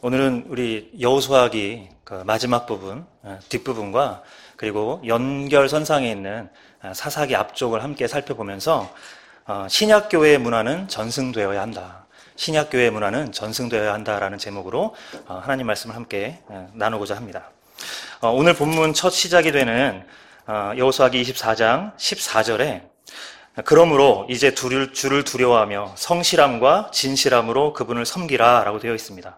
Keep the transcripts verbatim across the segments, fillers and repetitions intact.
오늘은 우리 여호수아기 그 마지막 부분, 뒷부분과 그리고 연결선상에 있는 사사기 앞쪽을 함께 살펴보면서 신약교회의 문화는 전승되어야 한다. 신약교회의 문화는 전승되어야 한다라는 제목으로 하나님 말씀을 함께 나누고자 합니다. 오늘 본문 첫 시작이 되는 여호수아기 이십사 장 십사 절에 그러므로 이제 주를 두려워하며 성실함과 진실함으로 그분을 섬기라 라고 되어 있습니다.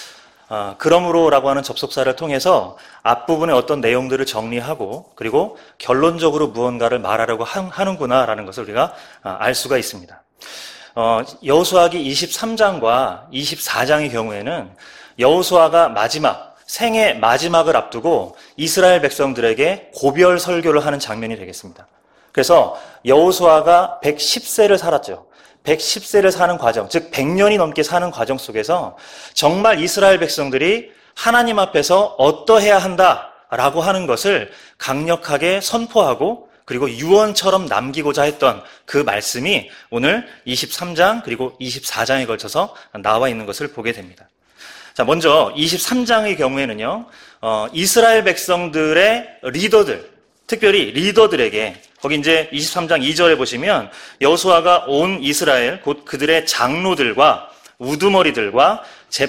아, 그러므로 라고 하는 접속사를 통해서 앞부분의 어떤 내용들을 정리하고 그리고 결론적으로 무언가를 말하려고 하는구나 라는 것을 우리가 알 수가 있습니다. 어, 여호수아기 이십삼 장과 이십사 장의 경우에는 여호수아가 마지막, 생의 마지막을 앞두고 이스라엘 백성들에게 고별 설교를 하는 장면이 되겠습니다. 그래서 여호수아가 백십 세를 살았죠. 백십 세를 사는 과정, 즉 백 년이 넘게 사는 과정 속에서 정말 이스라엘 백성들이 하나님 앞에서 어떠해야 한다라고 하는 것을 강력하게 선포하고 그리고 유언처럼 남기고자 했던 그 말씀이 오늘 이십삼 장 그리고 이십사 장에 걸쳐서 나와 있는 것을 보게 됩니다. 자, 먼저 이십삼 장의 경우에는요, 어, 이스라엘 백성들의 리더들, 특별히 리더들에게 거기 이제 이십삼 장 이 절에 보시면 여호수아가 온 이스라엘 곧 그들의 장로들과 우두머리들과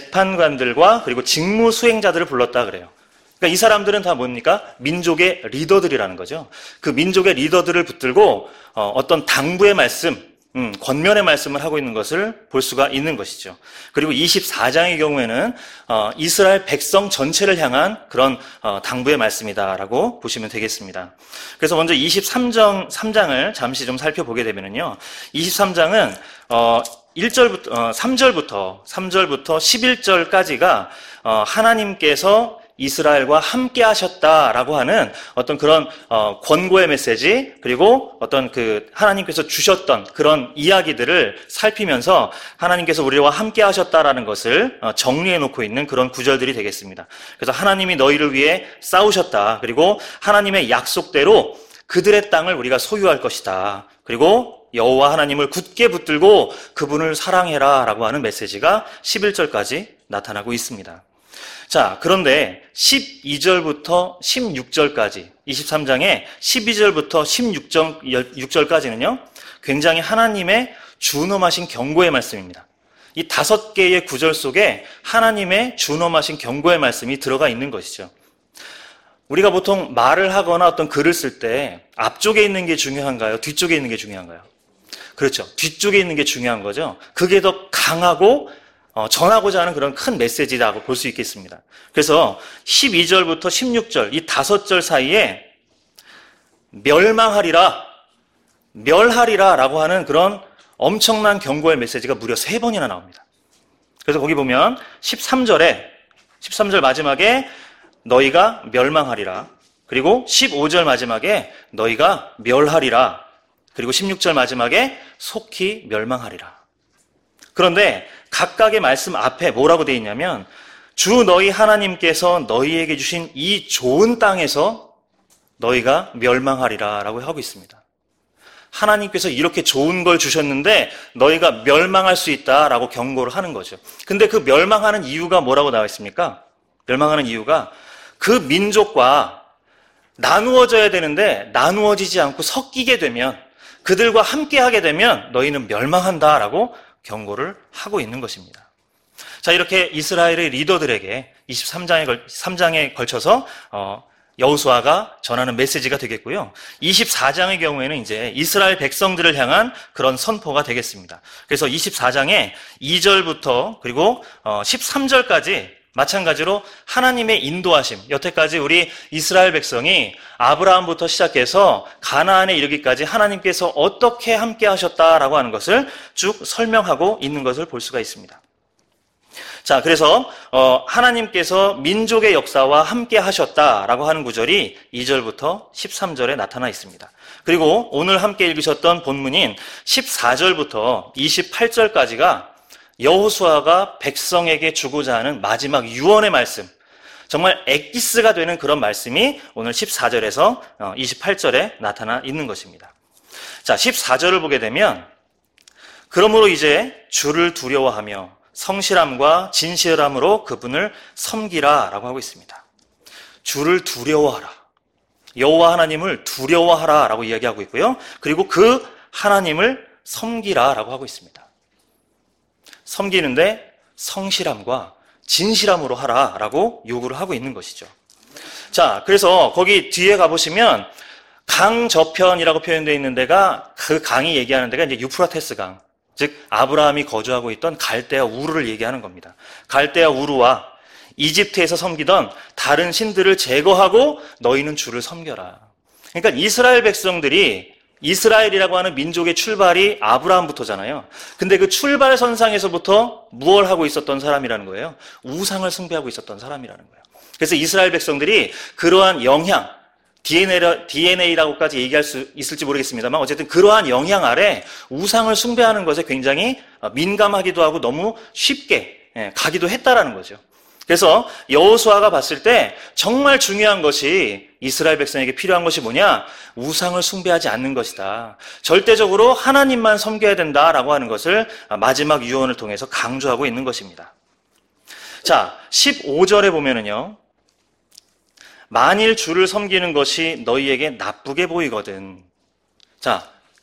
재판관들과 그리고 직무 수행자들을 불렀다 그래요. 그러니까 이 사람들은 다 뭡니까? 민족의 리더들이라는 거죠. 그 민족의 리더들을 붙들고 어떤 당부의 말씀, 음, 권면의 말씀을 하고 있는 것을 볼 수가 있는 것이죠. 그리고 이십사 장의 경우에는 어, 이스라엘 백성 전체를 향한 그런 어, 당부의 말씀이다라고 보시면 되겠습니다. 그래서 먼저 이십삼 장, 삼 장을 잠시 좀 살펴보게 되면요, 이십삼 장은 어, 일 절부터 어, 삼 절부터 삼 절부터 십일 절까지가 어, 하나님께서 이스라엘과 함께 하셨다라고 하는 어떤 그런 어, 권고의 메시지 그리고 어떤 그 하나님께서 주셨던 그런 이야기들을 살피면서 하나님께서 우리와 함께 하셨다라는 것을 어, 정리해 놓고 있는 그런 구절들이 되겠습니다. 그래서 하나님이 너희를 위해 싸우셨다. 그리고 하나님의 약속대로 그들의 땅을 우리가 소유할 것이다. 그리고 여호와 하나님을 굳게 붙들고 그분을 사랑해라 라고 하는 메시지가 십일 절까지 나타나고 있습니다. 자, 그런데 십이 절부터 십육 절까지, 이십삼 장의 십이 절부터 십육 절까지는요, 굉장히 하나님의 준엄하신 경고의 말씀입니다. 이 다섯 개의 구절 속에 하나님의 준엄하신 경고의 말씀이 들어가 있는 것이죠. 우리가 보통 말을 하거나 어떤 글을 쓸 때 앞쪽에 있는 게 중요한가요? 뒤쪽에 있는 게 중요한가요? 그렇죠. 뒤쪽에 있는 게 중요한 거죠. 그게 더 강하고 어, 전하고자 하는 그런 큰 메시지라고 볼 수 있겠습니다. 그래서 십이 절부터 십육 절, 이 다섯 절 사이에 멸망하리라, 멸하리라 라고 하는 그런 엄청난 경고의 메시지가 무려 세 번이나 나옵니다. 그래서 거기 보면 십삼 절에, 십삼 절 마지막에 너희가 멸망하리라, 그리고 십오 절 마지막에 너희가 멸하리라, 그리고 십육 절 마지막에 속히 멸망하리라. 그런데 각각의 말씀 앞에 뭐라고 되어 있냐면 주 너희 하나님께서 너희에게 주신 이 좋은 땅에서 너희가 멸망하리라 라고 하고 있습니다. 하나님께서 이렇게 좋은 걸 주셨는데 너희가 멸망할 수 있다라고 경고를 하는 거죠. 근데 그 멸망하는 이유가 뭐라고 나와 있습니까? 멸망하는 이유가 그 민족과 나누어져야 되는데 나누어지지 않고 섞이게 되면, 그들과 함께 하게 되면 너희는 멸망한다라고 경고를 하고 있는 것입니다. 자, 이렇게 이스라엘의 리더들에게 이십삼 장에, 걸, 삼 장에 걸쳐서 어, 여호수아가 전하는 메시지가 되겠고요. 이십사 장의 경우에는 이제 이스라엘 백성들을 향한 그런 선포가 되겠습니다. 그래서 이십사 장에 이 절부터 그리고 어, 십삼 절까지 마찬가지로 하나님의 인도하심, 여태까지 우리 이스라엘 백성이 아브라함부터 시작해서 가나안에 이르기까지 하나님께서 어떻게 함께 하셨다라고 하는 것을 쭉 설명하고 있는 것을 볼 수가 있습니다. 자, 그래서 어, 하나님께서 민족의 역사와 함께 하셨다라고 하는 구절이 이 절부터 십삼 절에 나타나 있습니다. 그리고 오늘 함께 읽으셨던 본문인 십사 절부터 이십팔 절까지가 여호수아가 백성에게 주고자 하는 마지막 유언의 말씀, 정말 엑기스가 되는 그런 말씀이 오늘 십사 절에서 이십팔 절에 나타나 있는 것입니다. 자, 십사 절을 보게 되면 그러므로 이제 주를 두려워하며 성실함과 진실함으로 그분을 섬기라 라고 하고 있습니다. 주를 두려워하라. 여호와 하나님을 두려워하라 라고 이야기하고 있고요. 그리고 그 하나님을 섬기라 라고 하고 있습니다. 섬기는데 성실함과 진실함으로 하라 라고 요구를 하고 있는 것이죠. 자, 그래서 거기 뒤에 가보시면 강 저편이라고 표현되어 있는 데가, 그 강이 얘기하는 데가 이제 유프라테스 강, 즉 아브라함이 거주하고 있던 갈대아 우르를 얘기하는 겁니다. 갈대아 우르와 이집트에서 섬기던 다른 신들을 제거하고 너희는 주를 섬겨라. 그러니까 이스라엘 백성들이, 이스라엘이라고 하는 민족의 출발이 아브라함부터잖아요. 근데 그 출발 선상에서부터 무엇을 하고 있었던 사람이라는 거예요? 우상을 숭배하고 있었던 사람이라는 거예요. 그래서 이스라엘 백성들이 그러한 영향, 디엔에이라고까지 얘기할 수 있을지 모르겠습니다만 어쨌든 그러한 영향 아래 우상을 숭배하는 것에 굉장히 민감하기도 하고 너무 쉽게 가기도 했다라는 거죠. 그래서 여호수아가 봤을 때 정말 중요한 것이, 이스라엘 백성에게 필요한 것이 뭐냐? 우상을 숭배하지 않는 것이다. 절대적으로 하나님만 섬겨야 된다라고 하는 것을 마지막 유언을 통해서 강조하고 있는 것입니다. 자, 십오 절에 보면은요, 만일 주를 섬기는 것이 너희에게 나쁘게 보이거든. 자,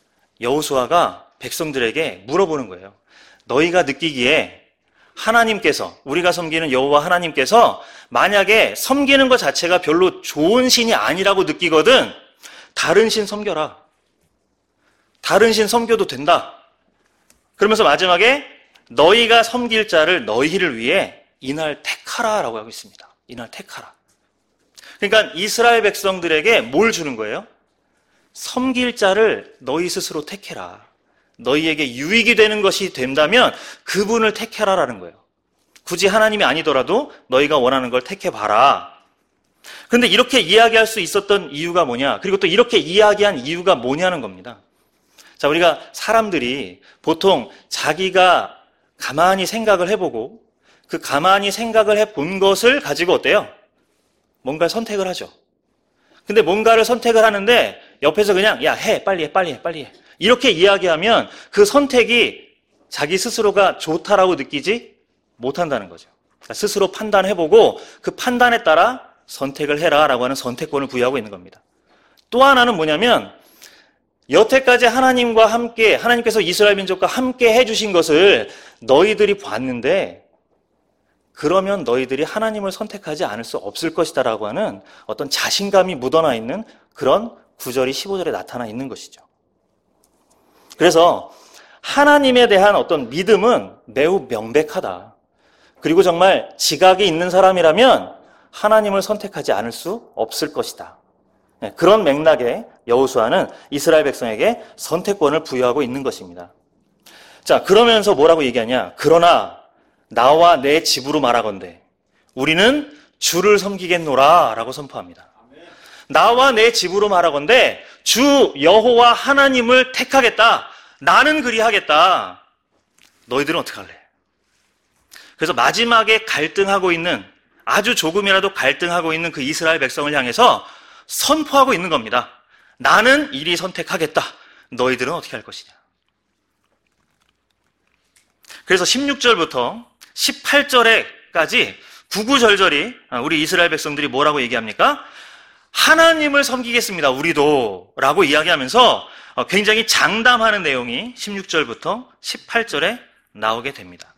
여호수아가 백성들에게 물어보는 거예요. 너희가 느끼기에 하나님께서, 우리가 섬기는 여호와 하나님께서 만약에 섬기는 것 자체가 별로 좋은 신이 아니라고 느끼거든, 다른 신 섬겨라. 다른 신 섬겨도 된다. 그러면서 마지막에 너희가 섬길 자를 너희를 위해 이날 택하라 라고 하고 있습니다. 이날 택하라. 그러니까 이스라엘 백성들에게 뭘 주는 거예요? 섬길 자를 너희 스스로 택해라. 너희에게 유익이 되는 것이 된다면 그분을 택해라라는 거예요. 굳이 하나님이 아니더라도 너희가 원하는 걸 택해봐라. 그런데 이렇게 이야기할 수 있었던 이유가 뭐냐? 그리고 또 이렇게 이야기한 이유가 뭐냐는 겁니다. 자, 우리가 사람들이 보통 자기가 가만히 생각을 해보고 그 가만히 생각을 해본 것을 가지고 어때요? 뭔가를 선택을 하죠. 근데 뭔가를 선택을 하는데 옆에서 그냥 야, 해, 빨리 해, 빨리 해, 빨리 해. 이렇게 이야기하면 그 선택이 자기 스스로가 좋다라고 느끼지 못한다는 거죠. 그러니까 스스로 판단해보고 그 판단에 따라 선택을 해라라고 하는 선택권을 부여하고 있는 겁니다. 또 하나는 뭐냐면 여태까지 하나님과 함께, 하나님께서 이스라엘 민족과 함께 해주신 것을 너희들이 봤는데 그러면 너희들이 하나님을 선택하지 않을 수 없을 것이다라고 하는 어떤 자신감이 묻어나 있는 그런 구절이 십오 절에 나타나 있는 것이죠. 그래서 하나님에 대한 어떤 믿음은 매우 명백하다. 그리고 정말 지각이 있는 사람이라면 하나님을 선택하지 않을 수 없을 것이다. 그런 맥락에 여호수아는 이스라엘 백성에게 선택권을 부여하고 있는 것입니다. 자, 그러면서 뭐라고 얘기하냐? 그러나 나와 내 집으로 말하건대 우리는 주를 섬기겠노라 라고 선포합니다. 나와 내 집으로 말하건대 주 여호와 하나님을 택하겠다. 나는 그리하겠다. 너희들은 어떻게 할래? 그래서 마지막에 갈등하고 있는, 아주 조금이라도 갈등하고 있는 그 이스라엘 백성을 향해서 선포하고 있는 겁니다. 나는 이리 선택하겠다. 너희들은 어떻게 할 것이냐? 그래서 십육 절부터 십팔 절에까지 구구절절히 우리 이스라엘 백성들이 뭐라고 얘기합니까? 하나님을 섬기겠습니다. 우리도 라고 이야기하면서 굉장히 장담하는 내용이 십육 절부터 십팔 절에 나오게 됩니다.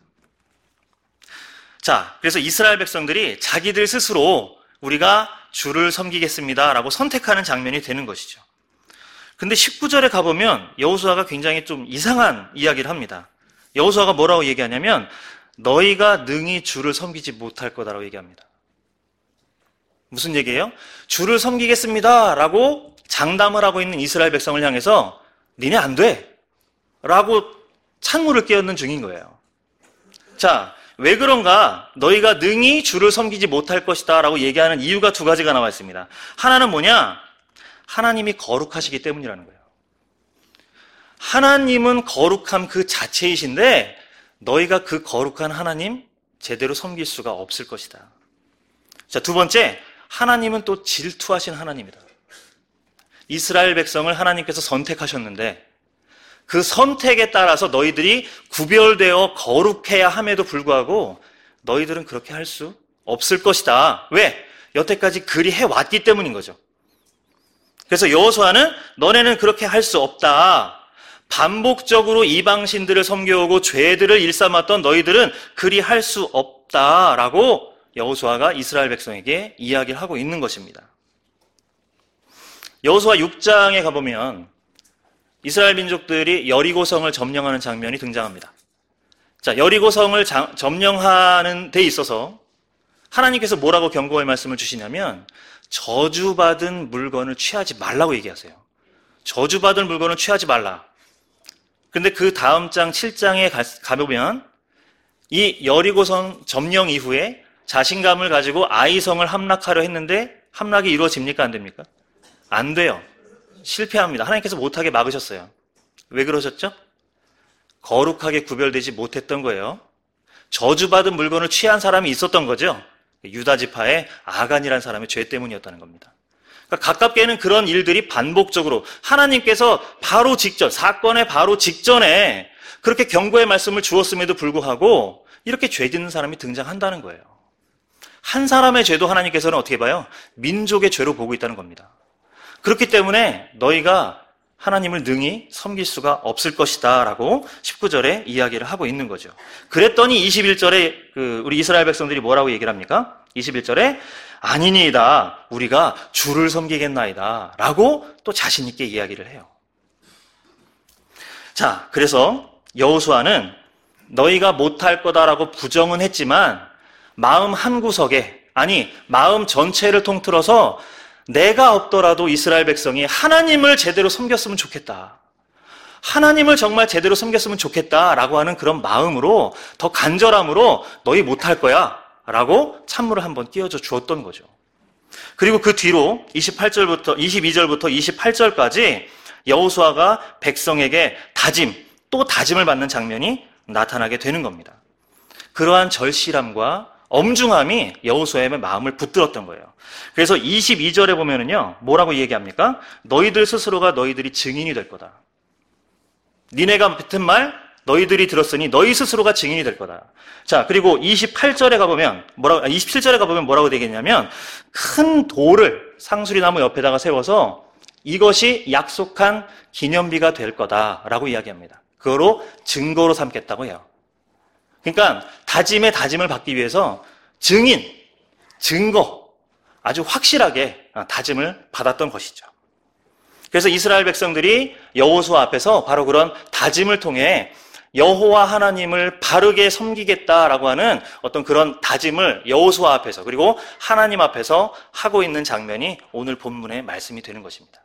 자, 그래서 이스라엘 백성들이 자기들 스스로 우리가 주를 섬기겠습니다 라고 선택하는 장면이 되는 것이죠. 근데 십구 절에 가보면 여호수아가 굉장히 좀 이상한 이야기를 합니다. 여호수아가 뭐라고 얘기하냐면 너희가 능히 주를 섬기지 못할 거다라고 얘기합니다. 무슨 얘기예요? 주를 섬기겠습니다 라고 장담을 하고 있는 이스라엘 백성을 향해서 니네 안 돼 라고 찬물을 끼얹는 중인 거예요. 자, 왜 그런가? 너희가 능히 주를 섬기지 못할 것이다 라고 얘기하는 이유가 두 가지가 나와 있습니다. 하나는 뭐냐? 하나님이 거룩하시기 때문이라는 거예요. 하나님은 거룩함 그 자체이신데 너희가 그 거룩한 하나님 제대로 섬길 수가 없을 것이다. 자, 두 번째, 하나님은 또 질투하신 하나님이다. 이스라엘 백성을 하나님께서 선택하셨는데 그 선택에 따라서 너희들이 구별되어 거룩해야 함에도 불구하고 너희들은 그렇게 할 수 없을 것이다. 왜? 여태까지 그리 해왔기 때문인 거죠. 그래서 여호수아는 너네는 그렇게 할 수 없다. 반복적으로 이방신들을 섬겨오고 죄들을 일삼았던 너희들은 그리 할 수 없다라고 여호수아가 이스라엘 백성에게 이야기를 하고 있는 것입니다. 여호수아 육 장에 가보면 이스라엘 민족들이 여리고성을 점령하는 장면이 등장합니다. 자, 여리고성을 자, 점령하는 데 있어서 하나님께서 뭐라고 경고의 말씀을 주시냐면 저주받은 물건을 취하지 말라고 얘기하세요. 저주받은 물건을 취하지 말라. 근데 그 다음 장 칠 장에 가, 가보면 이 여리고성 점령 이후에 자신감을 가지고 아이성을 함락하려 했는데 함락이 이루어집니까? 안 됩니까? 안 돼요. 실패합니다. 하나님께서 못하게 막으셨어요. 왜 그러셨죠? 거룩하게 구별되지 못했던 거예요. 저주받은 물건을 취한 사람이 있었던 거죠. 유다 지파의 아간이라는 사람의 죄 때문이었다는 겁니다. 그러니까 가깝게는 그런 일들이 반복적으로 하나님께서 바로 직전, 사건의 바로 직전에 그렇게 경고의 말씀을 주었음에도 불구하고 이렇게 죄 짓는 사람이 등장한다는 거예요. 한 사람의 죄도 하나님께서는 어떻게 봐요? 민족의 죄로 보고 있다는 겁니다. 그렇기 때문에 너희가 하나님을 능히 섬길 수가 없을 것이다 라고 십구 절에 이야기를 하고 있는 거죠. 그랬더니 이십일 절에 그 우리 이스라엘 백성들이 뭐라고 얘기를 합니까? 이십일 절에 아니니이다 우리가 주를 섬기겠나이다 라고 또 자신 있게 이야기를 해요. 자, 그래서 여호수아는 너희가 못할 거다라고 부정은 했지만 마음 한구석에, 아니 마음 전체를 통틀어서 내가 없더라도 이스라엘 백성이 하나님을 제대로 섬겼으면 좋겠다. 하나님을 정말 제대로 섬겼으면 좋겠다라고 하는 그런 마음으로, 더 간절함으로 너희 못할 거야 라고 찬물을 한번 끼워줘 주었던 거죠. 그리고 그 뒤로 이십팔 절부터 이십이 절부터 이십팔 절까지 여호수아가 백성에게 다짐, 또 다짐을 받는 장면이 나타나게 되는 겁니다. 그러한 절실함과 엄중함이 여호수아의 마음을 붙들었던 거예요. 그래서 이십이 절에 보면은요, 뭐라고 얘기합니까? 너희들 스스로가 너희들이 증인이 될 거다. 니네가 뱉은 말 너희들이 들었으니 너희 스스로가 증인이 될 거다. 자, 그리고 이십팔 절에 가보면 뭐라고, 이십칠 절에 가보면 뭐라고 되겠냐면 큰 돌을 상수리나무 옆에다가 세워서 이것이 약속한 기념비가 될 거다라고 이야기합니다. 그거로 증거로 삼겠다고 해요. 그러니까 다짐에 다짐을 받기 위해서 증인, 증거, 아주 확실하게 다짐을 받았던 것이죠. 그래서 이스라엘 백성들이 여호수아 앞에서 바로 그런 다짐을 통해 여호와 하나님을 바르게 섬기겠다라고 하는 어떤 그런 다짐을 여호수아 앞에서, 그리고 하나님 앞에서 하고 있는 장면이 오늘 본문의 말씀이 되는 것입니다.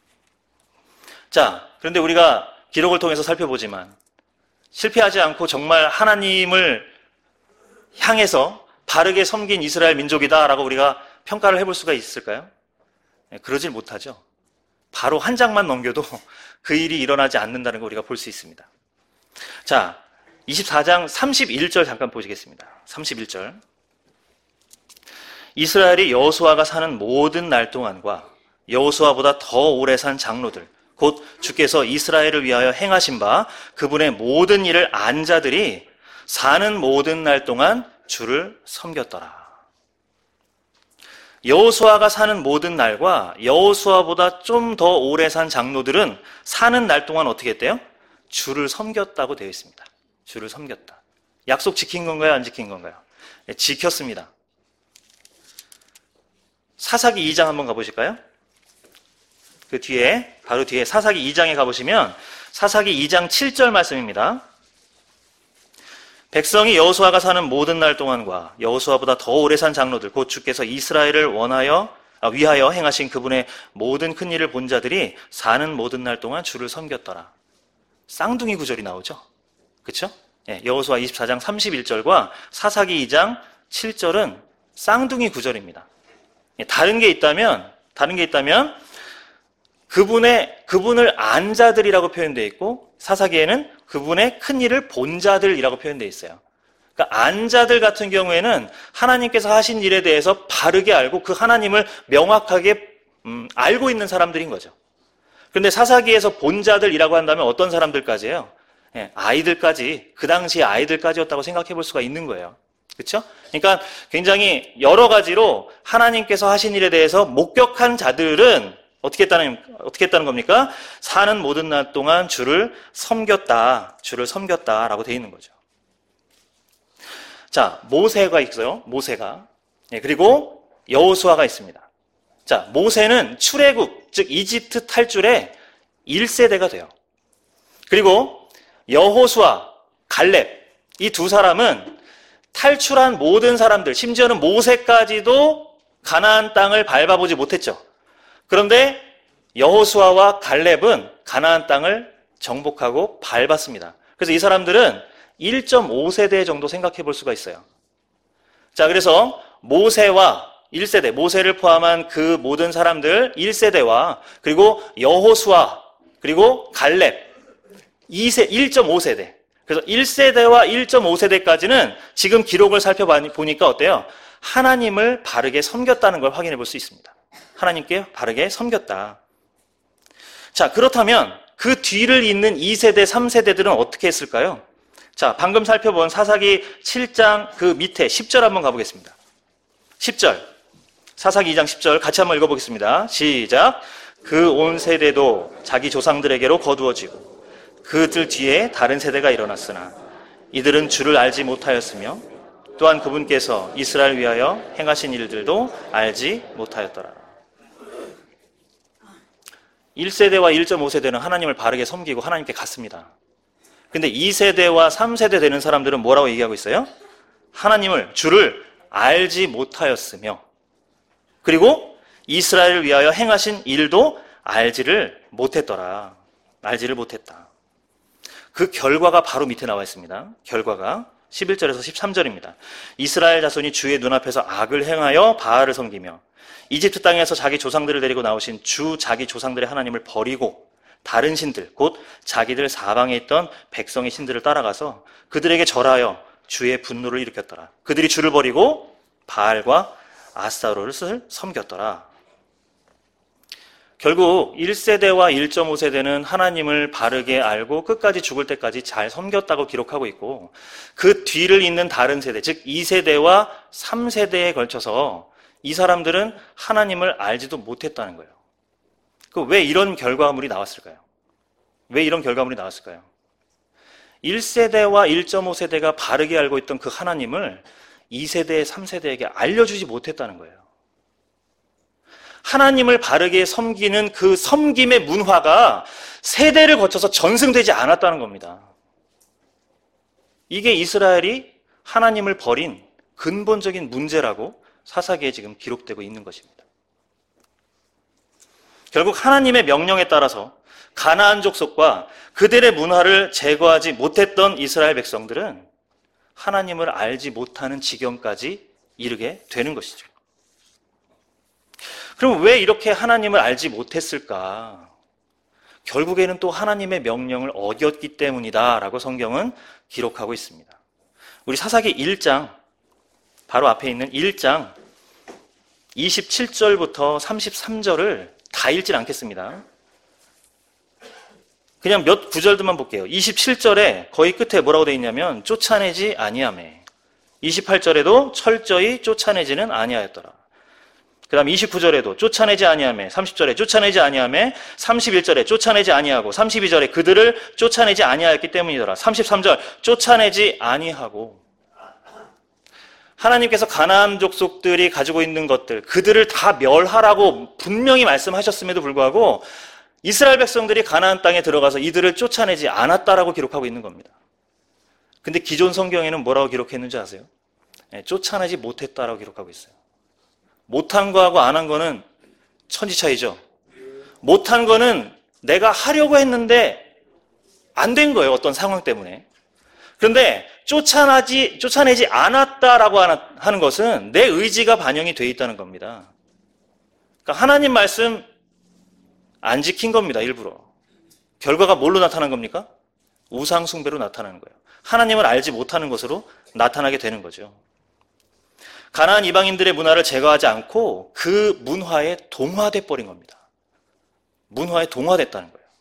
자, 그런데 우리가 기록을 통해서 살펴보지만 실패하지 않고 정말 하나님을 향해서 바르게 섬긴 이스라엘 민족이다라고 우리가 평가를 해볼 수가 있을까요? 네, 그러질 못하죠. 바로 한 장만 넘겨도 그 일이 일어나지 않는다는 걸 우리가 볼 수 있습니다. 자, 이십사 장 삼십일 절 잠깐 보시겠습니다. 삼십일 절. 이스라엘이 여호수아가 사는 모든 날 동안과 여호수아보다 더 오래 산 장로들, 곧 주께서 이스라엘을 위하여 행하신 바 그분의 모든 일을 안 자들이 사는 모든 날 동안 주를 섬겼더라. 여호수아가 사는 모든 날과 여호수아보다 좀 더 오래 산 장로들은 사는 날 동안 어떻게 했대요? 주를 섬겼다고 되어 있습니다. 주를 섬겼다. 약속 지킨 건가요? 안 지킨 건가요? 네, 지켰습니다. 사사기 이 장 한번 가보실까요? 그 뒤에, 바로 뒤에 사사기 이 장에 가보시면 사사기 이 장 칠 절 말씀입니다. 백성이 여호수아가 사는 모든 날 동안과 여호수아보다 더 오래 산 장로들, 곧 주께서 이스라엘을 원하여 아, 위하여 행하신 그분의 모든 큰 일을 본 자들이 사는 모든 날 동안 주를 섬겼더라. 쌍둥이 구절이 나오죠. 그렇죠? 예, 여호수아 이십사 장 삼십일 절과 사사기 이 장 칠 절은 쌍둥이 구절입니다. 예, 다른 게 있다면 다른 게 있다면 그분의 그분을 안 자들이라고 표현되어 있고 사사기에는 그분의 큰 일을 본 자들이라고 표현되어 있어요. 그러니까 안 자들 같은 경우에는 하나님께서 하신 일에 대해서 바르게 알고 그 하나님을 명확하게 음, 알고 있는 사람들인 거죠. 그런데 사사기에서 본자들이라고 한다면 어떤 사람들까지예요? 예, 아이들까지, 그 당시의 아이들까지였다고 생각해 볼 수가 있는 거예요. 그렇죠? 그러니까 굉장히 여러 가지로 하나님께서 하신 일에 대해서 목격한 자들은 어떻게 했다는, 어떻게 했다는 겁니까? 사는 모든 날 동안 주를 섬겼다, 주를 섬겼다라고 되어 있는 거죠. 자, 모세가 있어요. 모세가. 예, 그리고 여호수아가 있습니다. 자, 모세는 출애굽, 즉 이집트 탈출의 일 세대가 돼요. 그리고 여호수아, 갈렙, 이 두 사람은 탈출한 모든 사람들, 심지어는 모세까지도 가나안 땅을 밟아보지 못했죠. 그런데 여호수아와 갈렙은 가나안 땅을 정복하고 밟았습니다. 그래서 이 사람들은 일 점 오 세대 정도 생각해 볼 수가 있어요. 자, 그래서 모세와 일 세대, 모세를 포함한 그 모든 사람들 일 세대와 그리고 여호수아, 그리고 갈렙 이 세, 일 점 오 세대. 그래서 일 세대와 일 점 오 세대까지는 지금 기록을 살펴보니까 어때요? 하나님을 바르게 섬겼다는 걸 확인해 볼 수 있습니다. 하나님께 바르게 섬겼다. 자, 그렇다면 그 뒤를 잇는 이 세대, 삼 세대들은 어떻게 했을까요? 자, 방금 살펴본 사사기 칠 장 그 밑에 십 절 한번 가보겠습니다. 십 절. 사사기 이 장 십 절 같이 한번 읽어보겠습니다. 시작. 그 온 세대도 자기 조상들에게로 거두어지고 그들 뒤에 다른 세대가 일어났으나 이들은 주를 알지 못하였으며 또한 그분께서 이스라엘 위하여 행하신 일들도 알지 못하였더라. 일 세대와 일 점 오 세대는 하나님을 바르게 섬기고 하나님께 갔습니다. 근데 이 세대와 삼 세대 되는 사람들은 뭐라고 얘기하고 있어요? 하나님을, 주를 알지 못하였으며 그리고 이스라엘을 위하여 행하신 일도 알지를 못했더라. 알지를 못했다. 그 결과가 바로 밑에 나와 있습니다. 결과가 십일 절에서 십삼 절입니다. 이스라엘 자손이 주의 눈앞에서 악을 행하여 바알을 섬기며 이집트 땅에서 자기 조상들을 데리고 나오신 주 자기 조상들의 하나님을 버리고 다른 신들, 곧 자기들 사방에 있던 백성의 신들을 따라가서 그들에게 절하여 주의 분노를 일으켰더라. 그들이 주를 버리고 바알과 아스타로를 섬겼더라. 결국 일 세대와 일 점 오 세대는 하나님을 바르게 알고 끝까지 죽을 때까지 잘 섬겼다고 기록하고 있고 그 뒤를 잇는 다른 세대, 즉 이 세대와 삼 세대에 걸쳐서 이 사람들은 하나님을 알지도 못했다는 거예요. 그 왜 이런 결과물이 나왔을까요? 왜 이런 결과물이 나왔을까요? 일 세대와 일 점 오 세대가 바르게 알고 있던 그 하나님을 이 세대, 삼 세대에게 알려주지 못했다는 거예요. 하나님을 바르게 섬기는 그 섬김의 문화가 세대를 거쳐서 전승되지 않았다는 겁니다. 이게 이스라엘이 하나님을 버린 근본적인 문제라고 사사기에 지금 기록되고 있는 것입니다. 결국 하나님의 명령에 따라서 가나안 족속과 그들의 문화를 제거하지 못했던 이스라엘 백성들은 하나님을 알지 못하는 지경까지 이르게 되는 것이죠. 그럼 왜 이렇게 하나님을 알지 못했을까? 결국에는 또 하나님의 명령을 어겼기 때문이다라고 성경은 기록하고 있습니다. 우리 사사기 일 장, 바로 앞에 있는 일 장 이십칠 절부터 삼십삼 절을 다 읽진 않겠습니다. 그냥 몇 구절들만 볼게요. 이십칠 절에 거의 끝에 뭐라고 되어 있냐면 쫓아내지 아니하매, 이십팔 절에도 철저히 쫓아내지는 아니하였더라. 그 다음 이십구 절에도 쫓아내지 아니하매, 삼십 절에 쫓아내지 아니하매, 삼십일 절에 쫓아내지 아니하고, 삼십이 절에 그들을 쫓아내지 아니하였기 때문이더라. 삼십삼 절 쫓아내지 아니하고, 하나님께서 가나안 족속들이 가지고 있는 것들, 그들을 다 멸하라고 분명히 말씀하셨음에도 불구하고 이스라엘 백성들이 가나안 땅에 들어가서 이들을 쫓아내지 않았다라고 기록하고 있는 겁니다. 근데 기존 성경에는 뭐라고 기록했는지 아세요? 네, 쫓아내지 못했다라고 기록하고 있어요. 못한 거하고 안 한 거는 천지 차이죠. 못한 거는 내가 하려고 했는데 안 된 거예요. 어떤 상황 때문에. 그런데 쫓아내지, 쫓아내지 않았다라고 하는 것은 내 의지가 반영이 돼 있다는 겁니다. 그러니까 하나님 말씀 안 지킨 겁니다. 일부러. 결과가 뭘로 나타난 겁니까? 우상 숭배로 나타나는 거예요. 하나님을 알지 못하는 것으로 나타나게 되는 거죠. 가나안 이방인들의 문화를 제거하지 않고 그 문화에 동화돼 버린 겁니다. 문화에 동화됐다는 거예요.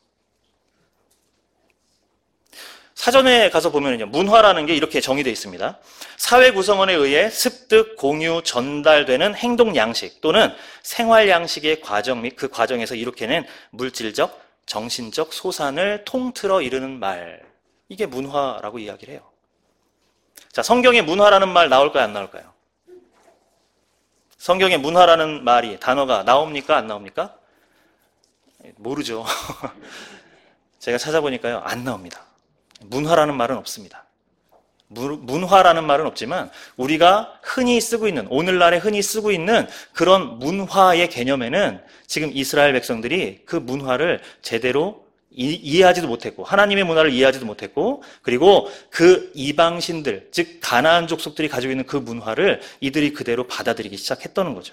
사전에 가서 보면요, 문화라는 게 이렇게 정의되어 있습니다. 사회 구성원에 의해 습득, 공유, 전달되는 행동 양식 또는 생활 양식의 과정 및 그 과정에서 이룩해낸 물질적, 정신적 소산을 통틀어 이르는 말. 이게 문화라고 이야기를 해요. 자, 성경에 문화라는 말 나올까요, 안 나올까요? 성경에 문화라는 말이, 단어가 나옵니까, 안 나옵니까? 모르죠. 제가 찾아보니까요, 안 나옵니다. 문화라는 말은 없습니다. 문화라는 말은 없지만 우리가 흔히 쓰고 있는, 오늘날에 흔히 쓰고 있는 그런 문화의 개념에는 지금 이스라엘 백성들이 그 문화를 제대로 이, 이해하지도 못했고, 하나님의 문화를 이해하지도 못했고, 그리고 그 이방신들, 즉 가나안 족속들이 가지고 있는 그 문화를 이들이 그대로 받아들이기 시작했다는 거죠.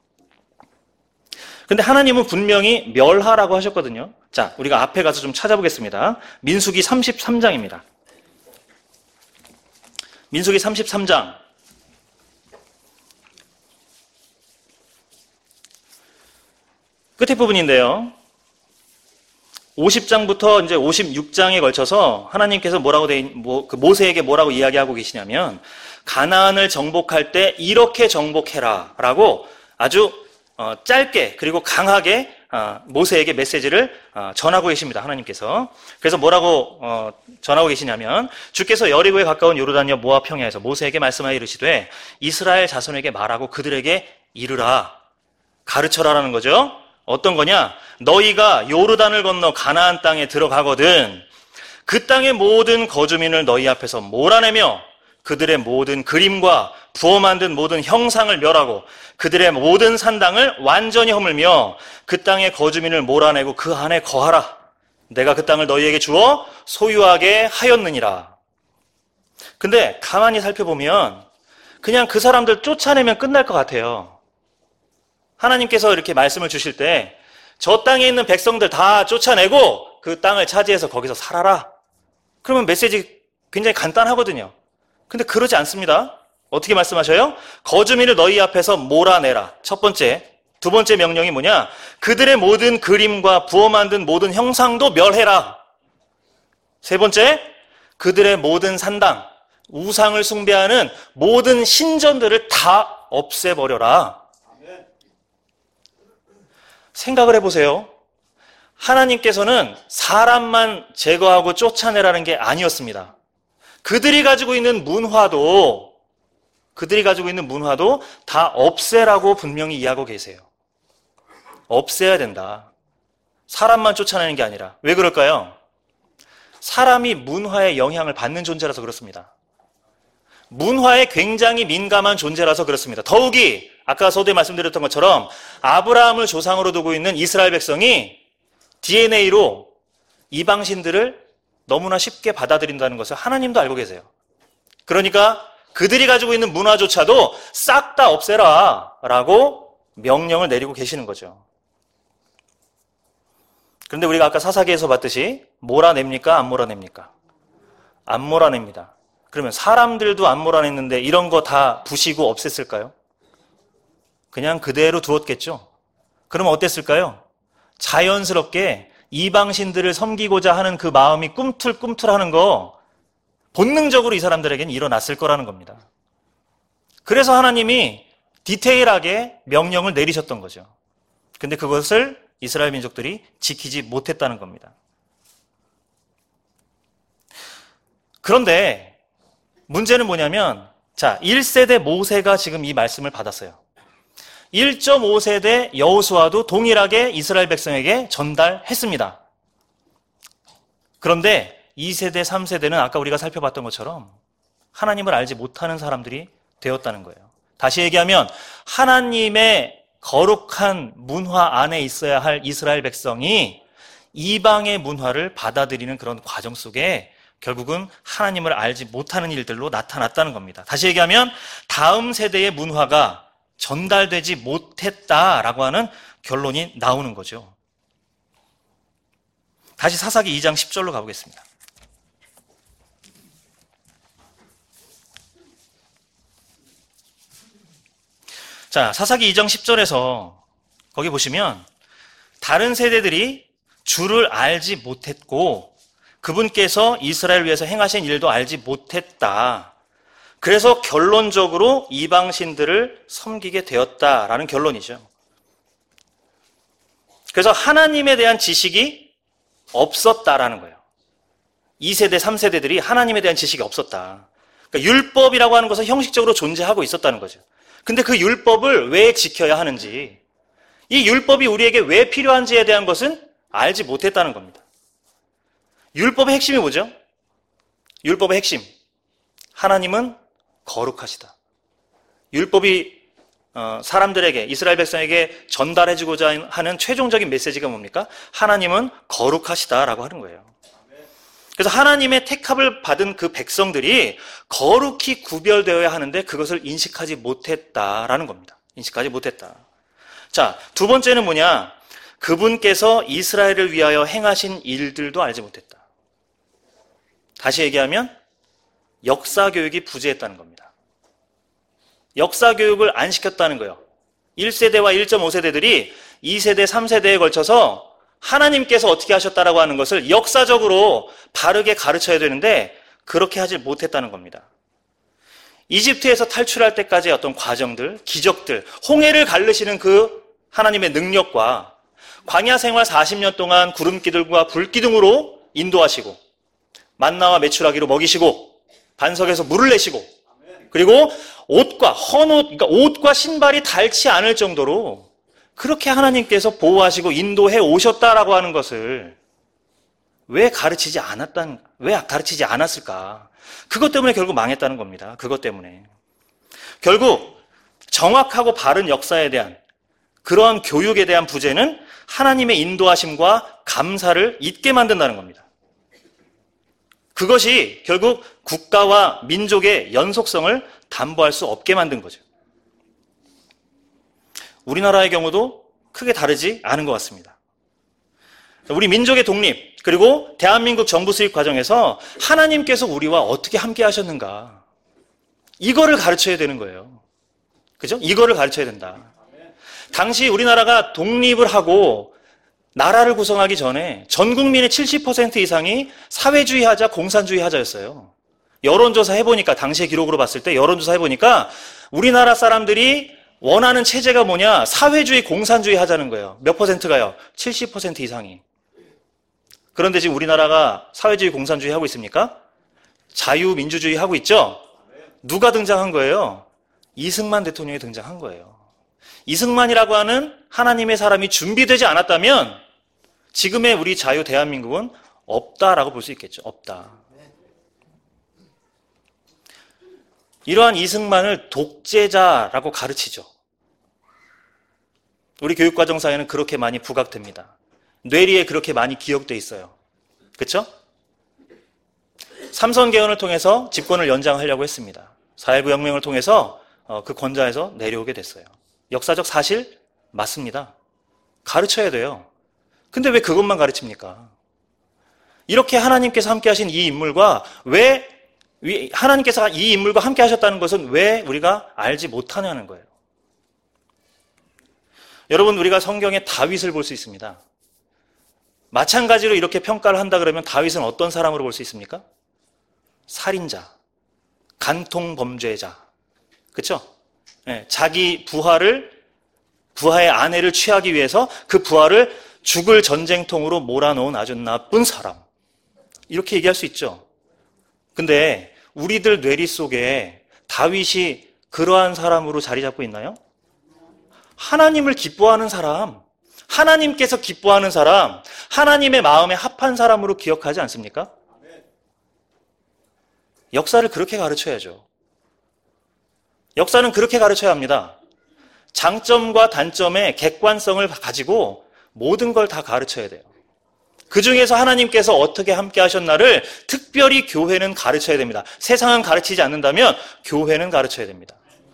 근데 하나님은 분명히 멸하라고 하셨거든요. 자, 우리가 앞에 가서 좀 찾아보겠습니다. 민수기 삼십삼 장입니다. 민수기 삼십삼 장. 끝에 부분인데요. 오십 장부터 이제 오십육 장에 걸쳐서 하나님께서 뭐라고 돼, 뭐, 그 모세에게 뭐라고 이야기하고 계시냐면, 가나안을 정복할 때 이렇게 정복해라 라고 아주 어, 짧게 그리고 강하게 어, 모세에게 메시지를 어, 전하고 계십니다. 하나님께서. 그래서 뭐라고 어, 전하고 계시냐면, 주께서 여리고에 가까운 요르단여 모압 평야에서 모세에게 말씀하여 이르시되 이스라엘 자손에게 말하고 그들에게 이르라, 가르쳐라라는 거죠. 어떤 거냐? 너희가 요르단을 건너 가나안 땅에 들어가거든 그 땅의 모든 거주민을 너희 앞에서 몰아내며 그들의 모든 그림과 부어 만든 모든 형상을 멸하고 그들의 모든 산당을 완전히 허물며 그 땅의 거주민을 몰아내고 그 안에 거하라. 내가 그 땅을 너희에게 주어 소유하게 하였느니라. 근데 가만히 살펴보면 그냥 그 사람들 쫓아내면 끝날 것 같아요. 하나님께서 이렇게 말씀을 주실 때 저 땅에 있는 백성들 다 쫓아내고 그 땅을 차지해서 거기서 살아라. 그러면 메시지 굉장히 간단하거든요. 근데 그러지 않습니다. 어떻게 말씀하셔요? 거주민을 너희 앞에서 몰아내라. 첫 번째. 두 번째 명령이 뭐냐? 그들의 모든 그림과 부어 만든 모든 형상도 멸해라. 세 번째, 그들의 모든 산당, 우상을 숭배하는 모든 신전들을 다 없애버려라. 생각을 해보세요. 하나님께서는 사람만 제거하고 쫓아내라는 게 아니었습니다. 그들이 가지고 있는 문화도 그들이 가지고 있는 문화도 다 없애라고 분명히 이야기하고 계세요. 없애야 된다. 사람만 쫓아내는 게 아니라. 왜 그럴까요? 사람이 문화의 영향을 받는 존재라서 그렇습니다. 문화에 굉장히 민감한 존재라서 그렇습니다. 더욱이 아까 서두에 말씀드렸던 것처럼 아브라함을 조상으로 두고 있는 이스라엘 백성이 디엔에이로 이방신들을 너무나 쉽게 받아들인다는 것을 하나님도 알고 계세요. 그러니까 그들이 가지고 있는 문화조차도 싹 다 없애라 라고 명령을 내리고 계시는 거죠. 그런데 우리가 아까 사사기에서 봤듯이 몰아냅니까? 안 몰아냅니까? 안 몰아냅니다. 그러면 사람들도 안 몰아냈는데 이런 거 다 부시고 없앴을까요? 그냥 그대로 두었겠죠. 그러면 어땠을까요? 자연스럽게 이방신들을 섬기고자 하는 그 마음이 꿈틀꿈틀하는 거 본능적으로 이 사람들에게는 일어났을 거라는 겁니다. 그래서 하나님이 디테일하게 명령을 내리셨던 거죠. 근데 그것을 이스라엘 민족들이 지키지 못했다는 겁니다. 그런데 문제는 뭐냐면, 자, 일 세대 모세가 지금 이 말씀을 받았어요. 일 점 오 세대 여호수아도 동일하게 이스라엘 백성에게 전달했습니다. 그런데 이 세대, 삼 세대는 아까 우리가 살펴봤던 것처럼 하나님을 알지 못하는 사람들이 되었다는 거예요. 다시 얘기하면 하나님의 거룩한 문화 안에 있어야 할 이스라엘 백성이 이방의 문화를 받아들이는 그런 과정 속에 결국은 하나님을 알지 못하는 일들로 나타났다는 겁니다. 다시 얘기하면 다음 세대의 문화가 전달되지 못했다라고 하는 결론이 나오는 거죠. 다시 사사기 이 장 십 절로 가보겠습니다. 자, 사사기 이 장 십 절에서 거기 보시면 다른 세대들이 주를 알지 못했고 그분께서 이스라엘을 위해서 행하신 일도 알지 못했다. 그래서 결론적으로 이방신들을 섬기게 되었다라는 결론이죠. 그래서 하나님에 대한 지식이 없었다라는 거예요. 이 세대, 삼 세대들이 하나님에 대한 지식이 없었다. 그러니까 율법이라고 하는 것은 형식적으로 존재하고 있었다는 거죠. 근데 그 율법을 왜 지켜야 하는지, 이 율법이 우리에게 왜 필요한지에 대한 것은 알지 못했다는 겁니다. 율법의 핵심이 뭐죠? 율법의 핵심. 하나님은 거룩하시다. 율법이 어, 사람들에게, 이스라엘 백성에게 전달해주고자 하는 최종적인 메시지가 뭡니까? 하나님은 거룩하시다라고 하는 거예요. 그래서 하나님의 택합을 받은 그 백성들이 거룩히 구별되어야 하는데 그것을 인식하지 못했다라는 겁니다. 인식하지 못했다. 자, 두 번째는 뭐냐? 그분께서 이스라엘을 위하여 행하신 일들도 알지 못했다. 다시 얘기하면 역사 교육이 부재했다는 겁니다. 역사 교육을 안 시켰다는 거예요. 일 세대와 일 점 오 세대들이 이 세대, 삼 세대에 걸쳐서 하나님께서 어떻게 하셨다라고 하는 것을 역사적으로 바르게 가르쳐야 되는데 그렇게 하지 못했다는 겁니다. 이집트에서 탈출할 때까지의 어떤 과정들, 기적들, 홍해를 가르시는 그 하나님의 능력과 광야 생활 사십 년 동안 구름기둥과 불기둥으로 인도하시고 만나와 메추라기로 먹이시고 반석에서 물을 내시고 그리고 옷과 헌옷, 그러니까 옷과 신발이 닳지 않을 정도로 그렇게 하나님께서 보호하시고 인도해 오셨다라고 하는 것을 왜 가르치지 않았단, 왜 가르치지 않았을까? 그것 때문에 결국 망했다는 겁니다. 그것 때문에. 결국 정확하고 바른 역사에 대한 그러한 교육에 대한 부재는 하나님의 인도하심과 감사를 잊게 만든다는 겁니다. 그것이 결국 국가와 민족의 연속성을 담보할 수 없게 만든 거죠. 우리나라의 경우도 크게 다르지 않은 것 같습니다. 우리 민족의 독립, 그리고 대한민국 정부 수립 과정에서 하나님께서 우리와 어떻게 함께 하셨는가, 이거를 가르쳐야 되는 거예요. 그죠? 이거를 가르쳐야 된다. 당시 우리나라가 독립을 하고 나라를 구성하기 전에 전 국민의 칠십 퍼센트 이상이 사회주의 하자, 공산주의 하자였어요. 여론조사 해보니까, 당시의 기록으로 봤을 때 여론조사 해보니까 우리나라 사람들이 원하는 체제가 뭐냐? 사회주의, 공산주의 하자는 거예요. 몇 퍼센트가요? 칠십 퍼센트 이상이. 그런데 지금 우리나라가 사회주의, 공산주의 하고 있습니까? 자유민주주의 하고 있죠? 누가 등장한 거예요? 이승만 대통령이 등장한 거예요. 이승만이라고 하는 하나님의 사람이 준비되지 않았다면 지금의 우리 자유 대한민국은 없다라고 볼 수 있겠죠. 없다. 이러한 이승만을 독재자라고 가르치죠. 우리 교육과정사에는 그렇게 많이 부각됩니다. 뇌리에 그렇게 많이 기억돼 있어요. 그렇죠? 삼선 개헌을 통해서 집권을 연장하려고 했습니다. 사일구 혁명을 통해서 그 권좌에서 내려오게 됐어요. 역사적 사실 맞습니다. 가르쳐야 돼요. 근데 왜 그것만 가르칩니까? 이렇게 하나님께서 함께 하신 이 인물과 왜 하나님께서 이 인물과 함께 하셨다는 것은 왜 우리가 알지 못하냐는 거예요. 여러분, 우리가 성경에 다윗을 볼 수 있습니다. 마찬가지로 이렇게 평가를 한다 그러면 다윗은 어떤 사람으로 볼 수 있습니까? 살인자, 간통범죄자, 그렇죠? 네, 자기 부하를, 부하의 아내를 취하기 위해서 그 부하를 죽을 전쟁통으로 몰아놓은 아주 나쁜 사람, 이렇게 얘기할 수 있죠. 근데 우리들 뇌리 속에 다윗이 그러한 사람으로 자리 잡고 있나요? 하나님을 기뻐하는 사람, 하나님께서 기뻐하는 사람, 하나님의 마음에 합한 사람으로 기억하지 않습니까? 역사를 그렇게 가르쳐야죠. 역사는 그렇게 가르쳐야 합니다. 장점과 단점의 객관성을 가지고 모든 걸 다 가르쳐야 돼요. 그 중에서 하나님께서 어떻게 함께 하셨나를 특별히 교회는 가르쳐야 됩니다. 세상은 가르치지 않는다면 교회는 가르쳐야 됩니다.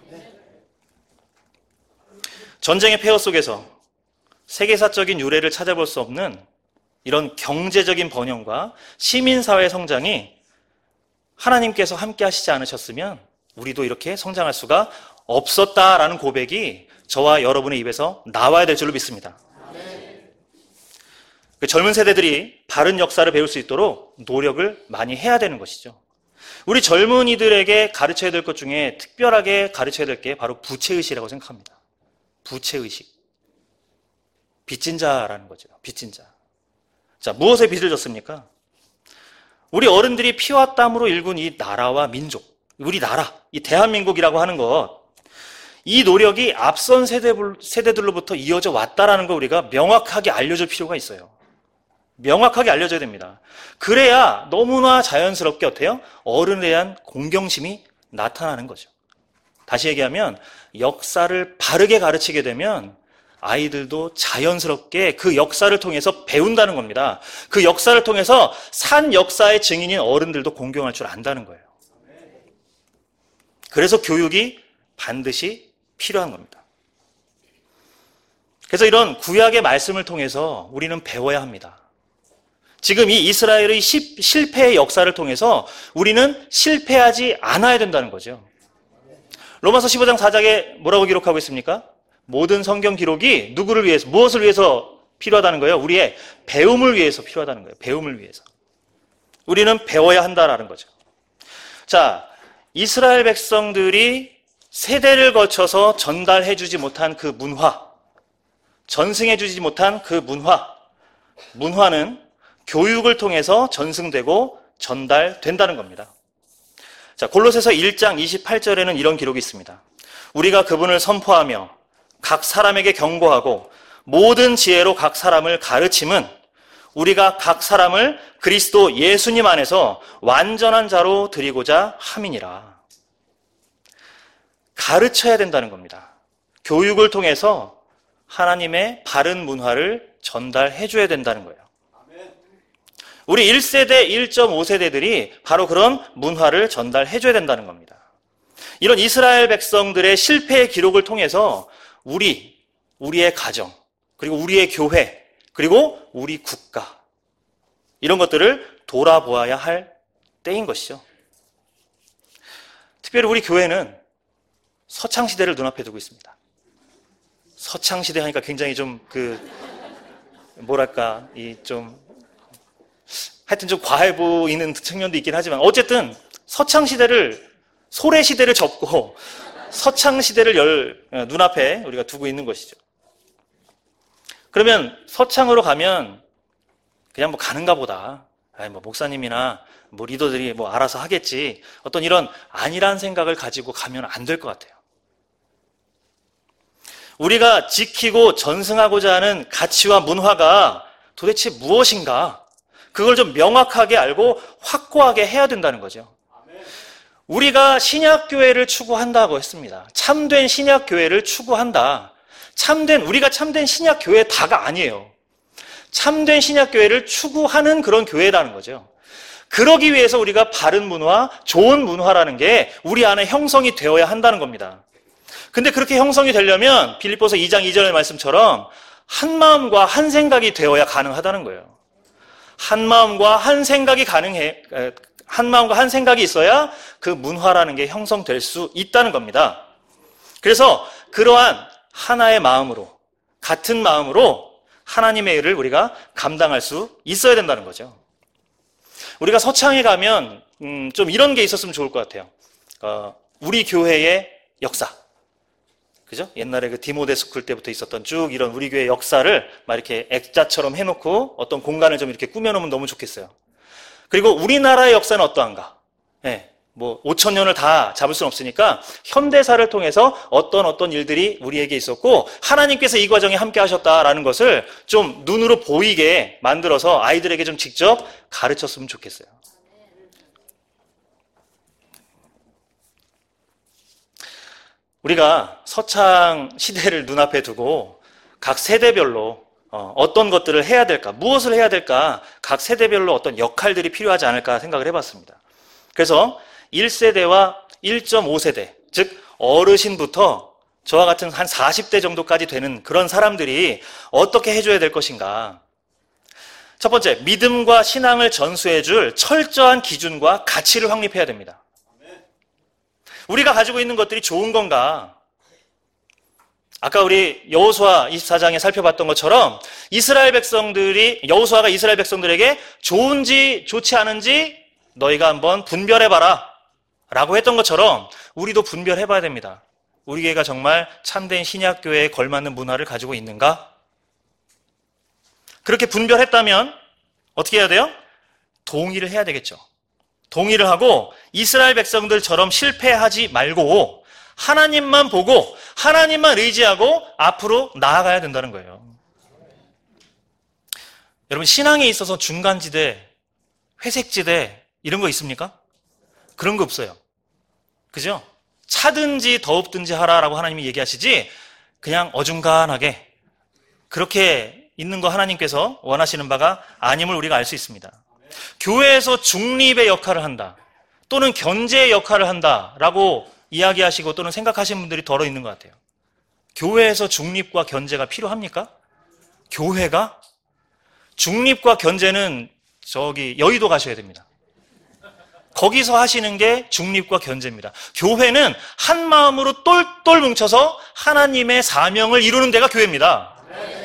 전쟁의 폐허 속에서 세계사적인 유래를 찾아볼 수 없는 이런 경제적인 번영과 시민사회 성장이 하나님께서 함께 하시지 않으셨으면 우리도 이렇게 성장할 수가 없었다라는 고백이 저와 여러분의 입에서 나와야 될 줄로 믿습니다. 그 젊은 세대들이 바른 역사를 배울 수 있도록 노력을 많이 해야 되는 것이죠. 우리 젊은이들에게 가르쳐야 될 것 중에 특별하게 가르쳐야 될 게 바로 부채의식이라고 생각합니다. 부채의식. 빚진 자라는 거죠. 빚진 자. 자, 무엇에 빚을 졌습니까? 우리 어른들이 피와 땀으로 일군 이 나라와 민족, 우리 나라, 이 대한민국이라고 하는 것, 이 노력이 앞선 세대, 세대들로부터 이어져 왔다라는 걸 우리가 명확하게 알려줄 필요가 있어요. 명확하게 알려줘야 됩니다. 그래야 너무나 자연스럽게 어때요? 어른에 대한 공경심이 나타나는 거죠. 다시 얘기하면 역사를 바르게 가르치게 되면 아이들도 자연스럽게 그 역사를 통해서 배운다는 겁니다. 그 역사를 통해서 산 역사의 증인인 어른들도 공경할 줄 안다는 거예요. 그래서 교육이 반드시 필요한 겁니다. 그래서 이런 구약의 말씀을 통해서 우리는 배워야 합니다. 지금 이 이스라엘의 실패의 역사를 통해서 우리는 실패하지 않아야 된다는 거죠. 로마서 십오 장 사 절에 뭐라고 기록하고 있습니까? 모든 성경 기록이 누구를 위해서, 무엇을 위해서 필요하다는 거예요? 우리의 배움을 위해서 필요하다는 거예요. 배움을 위해서. 우리는 배워야 한다라는 거죠. 자, 이스라엘 백성들이 세대를 거쳐서 전달해주지 못한 그 문화, 전승해주지 못한 그 문화, 문화는 교육을 통해서 전승되고 전달된다는 겁니다. 자, 골로새서 일 장 이십팔 절에는 이런 기록이 있습니다. 우리가 그분을 선포하며 각 사람에게 경고하고 모든 지혜로 각 사람을 가르침은 우리가 각 사람을 그리스도 예수님 안에서 완전한 자로 드리고자 함이니라. 가르쳐야 된다는 겁니다. 교육을 통해서 하나님의 바른 문화를 전달해 줘야 된다는 거예요. 우리 일 세대, 일 점 오 세대들이 바로 그런 문화를 전달해 줘야 된다는 겁니다. 이런 이스라엘 백성들의 실패의 기록을 통해서 우리, 우리의 가정, 그리고 우리의 교회, 그리고 우리 국가, 이런 것들을 돌아보아야 할 때인 것이죠. 특별히 우리 교회는 서창시대를 눈앞에 두고 있습니다. 서창시대 하니까 굉장히 좀 그, 뭐랄까, 이 좀, 하여튼 좀 과해 보이는 측면도 있긴 하지만, 어쨌든 서창시대를, 소래시대를 접고 서창시대를 열, 눈앞에 우리가 두고 있는 것이죠. 그러면 서창으로 가면 그냥 뭐 가는가 보다. 아니 뭐 목사님이나 뭐 리더들이 뭐 알아서 하겠지. 어떤 이런 아니란 생각을 가지고 가면 안 될 것 같아요. 우리가 지키고 전승하고자 하는 가치와 문화가 도대체 무엇인가? 그걸 좀 명확하게 알고 확고하게 해야 된다는 거죠. 우리가 신약교회를 추구한다고 했습니다. 참된 신약교회를 추구한다. 참된, 우리가 참된 신약교회다가 아니에요. 참된 신약교회를 추구하는 그런 교회라는 거죠. 그러기 위해서 우리가 바른 문화, 좋은 문화라는 게 우리 안에 형성이 되어야 한다는 겁니다. 근데 그렇게 형성이 되려면 빌립보서 이 장 이 절의 말씀처럼 한 마음과 한 생각이 되어야 가능하다는 거예요. 한 마음과 한 생각이 가능해, 한 마음과 한 생각이 있어야 그 문화라는 게 형성될 수 있다는 겁니다. 그래서 그러한 하나의 마음으로, 같은 마음으로 하나님의 일을 우리가 감당할 수 있어야 된다는 거죠. 우리가 서창에 가면 음, 좀 이런 게 있었으면 좋을 것 같아요. 어, 우리 교회의 역사, 그죠? 옛날에 그 디모데 스쿨 때부터 있었던 쭉 이런 우리 교회 역사를 막 이렇게 액자처럼 해놓고 어떤 공간을 좀 이렇게 꾸며놓으면 너무 좋겠어요. 그리고 우리나라의 역사는 어떠한가? 네, 뭐 오천 년을 다 잡을 수는 없으니까 현대사를 통해서 어떤 어떤 일들이 우리에게 있었고 하나님께서 이 과정에 함께 하셨다라는 것을 좀 눈으로 보이게 만들어서 아이들에게 좀 직접 가르쳤으면 좋겠어요. 우리가 서창 시대를 눈앞에 두고 각 세대별로 어떤 것들을 해야 될까, 무엇을 해야 될까, 각 세대별로 어떤 역할들이 필요하지 않을까 생각을 해봤습니다. 그래서 일 세대와 일 점 오 세대, 즉 어르신부터 저와 같은 한 사십 대 정도까지 되는 그런 사람들이 어떻게 해줘야 될 것인가. 첫 번째, 믿음과 신앙을 전수해줄 철저한 기준과 가치를 확립해야 됩니다. 우리가 가지고 있는 것들이 좋은 건가? 아까 우리 여호수아 이십사 장에 살펴봤던 것처럼 이스라엘 백성들이, 여호수아가 이스라엘 백성들에게 좋은지 좋지 않은지 너희가 한번 분별해봐라 라고 했던 것처럼 우리도 분별해봐야 됩니다. 우리 교회가 정말 참된 신약교회에 걸맞는 문화를 가지고 있는가? 그렇게 분별했다면 어떻게 해야 돼요? 동의를 해야 되겠죠. 동의를 하고 이스라엘 백성들처럼 실패하지 말고 하나님만 보고 하나님만 의지하고 앞으로 나아가야 된다는 거예요. 여러분, 신앙에 있어서 중간지대, 회색지대 이런 거 있습니까? 그런 거 없어요. 그죠? 차든지 더웁든지 하라라고 하나님이 얘기하시지 그냥 어중간하게 그렇게 있는 거 하나님께서 원하시는 바가 아님을 우리가 알 수 있습니다. 교회에서 중립의 역할을 한다 또는 견제의 역할을 한다라고 이야기하시고 또는 생각하시는 분들이 덜어 있는 것 같아요. 교회에서 중립과 견제가 필요합니까? 교회가? 중립과 견제는 저기 여의도 가셔야 됩니다. 거기서 하시는 게 중립과 견제입니다. 교회는 한 마음으로 똘똘 뭉쳐서 하나님의 사명을 이루는 데가 교회입니다.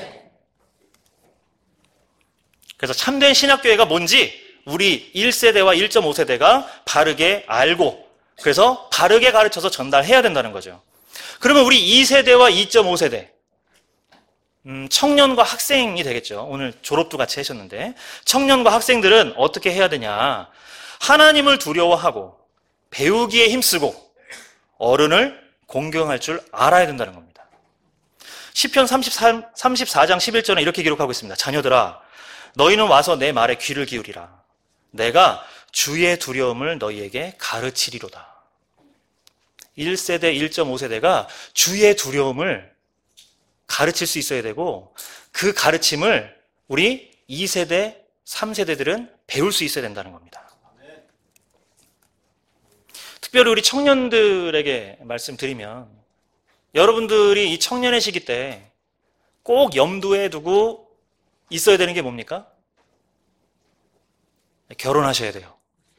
그래서 참된 신학교회가 뭔지 우리 일 세대와 일 점 오 세대가 바르게 알고 그래서 바르게 가르쳐서 전달해야 된다는 거죠. 그러면 우리 이 세대와 이 점 오 세대, 음, 청년과 학생이 되겠죠. 오늘 졸업도 같이 하셨는데 청년과 학생들은 어떻게 해야 되냐? 하나님을 두려워하고 배우기에 힘쓰고 어른을 공경할 줄 알아야 된다는 겁니다. 시편 삼십사 장 십일 절에 이렇게 기록하고 있습니다. 자녀들아, 너희는 와서 내 말에 귀를 기울이라. 내가 주의 두려움을 너희에게 가르치리로다. 일 세대, 일 점 오 세대가 주의 두려움을 가르칠 수 있어야 되고 그 가르침을 우리 이 세대, 삼 세대들은 배울 수 있어야 된다는 겁니다. 특별히 우리 청년들에게 말씀드리면 여러분들이 이 청년의 시기 때 꼭 염두에 두고 있어야 되는 게 뭡니까? 결혼하셔야 돼요.